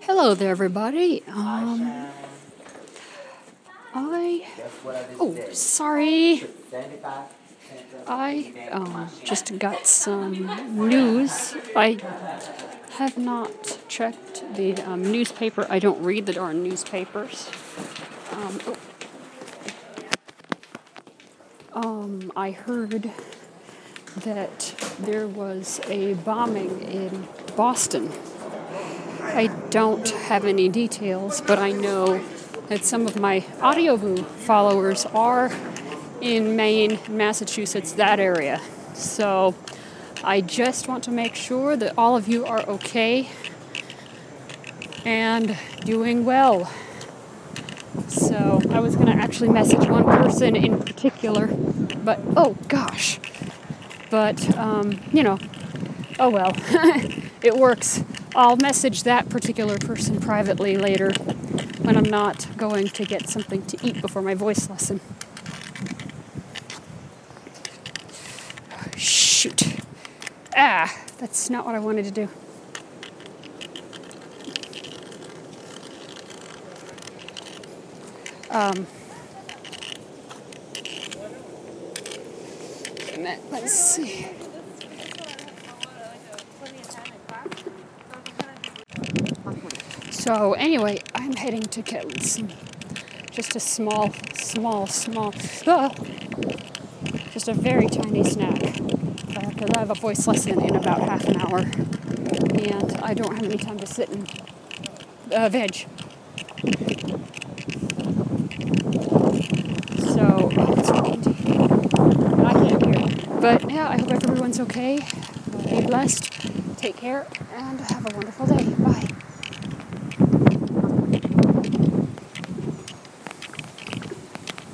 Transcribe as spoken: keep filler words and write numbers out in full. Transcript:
Hello there, everybody. Um, I, oh, sorry. I um, just got some news. I have not checked the um, newspaper. I don't read the darn newspapers. Um, oh. um, I heard that there was a bombing in Boston. I don't have any details, but I know that some of my AudioVoo followers are in Maine, Massachusetts, that area. So I just want to make sure that all of you are okay and doing well. So I was going to actually message one person in particular, but oh gosh. But, um, you know, oh well, it works. I'll message that particular person privately later when I'm not going to get something to eat before my voice lesson. Shoot. Ah, that's not what I wanted to do. Um, let's see. So anyway, I'm heading to get some, just a small, small, small, ah, just a very tiny snack, because uh, I have a voice lesson in about half an hour, and I don't have any time to sit and uh, veg. So, oh, it's windy. I can't hear. But yeah, I hope everyone's okay. Be blessed. Take care, and have a wonderful day. Bye.